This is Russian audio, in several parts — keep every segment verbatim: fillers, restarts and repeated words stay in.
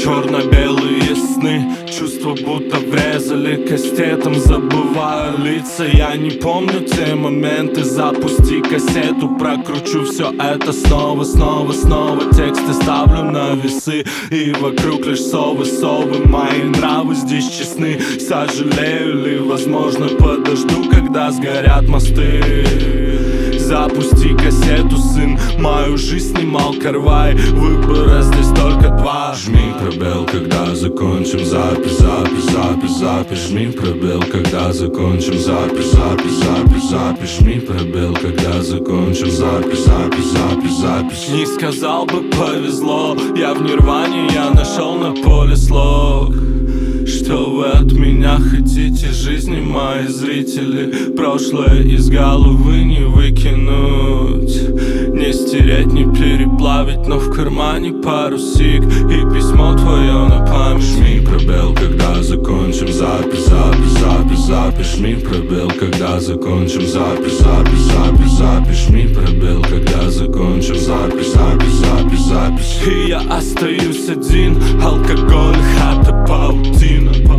черно-белые сны, чувства будто врезали кастетом. Забываю лица, я не помню те моменты. Запусти кассету, прокручу все это снова, снова, снова. Тексты ставлю на весы, и вокруг лишь совы, совы. Мои нравы здесь честны. Сожалею ли, возможно, подожду, когда сгорят мосты. Запусти кассету, сын, мою жизнь снимал Карвай. Выбора здесь только два. Жми пробел, когда закончим запись, запись, запись, запись. Жми пробел, когда закончим запись, запись, запись, запись. Жми пробел, когда закончим запись, запись, запись, запись. Не сказал бы повезло, я в нирване, я нашел на поле слог. Что вы от меня хотите, жизни мои зрители? Прошлое из головы не выкинуть, не стереть, не переплавить, но в кармане парусик и письмо твое на память. Жми пробел, когда закончим запись, запись, запись, запись. Жми пробел, когда закончим запись, запись, запись, запись. Жми пробел, когда закончим запись, запись, запись, запись. И я остаюсь один, алкоголь, хата, паутина.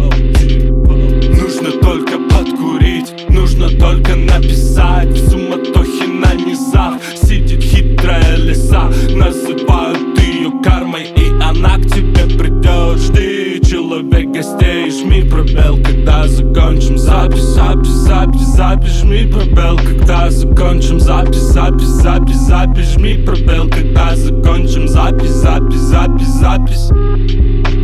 Нужно только подкурить, нужно только написать. В суматохе на низах сидит хитрая лиса. Называют ее кармой, и она к тебе придет. Жди, человек гостей, жми пробел, когда закончим запись, запись, запись, запись. Жми пробел, когда закончим запись, запись, запись, запись. Жми пробел, когда закончим запись, запись, запись, запись.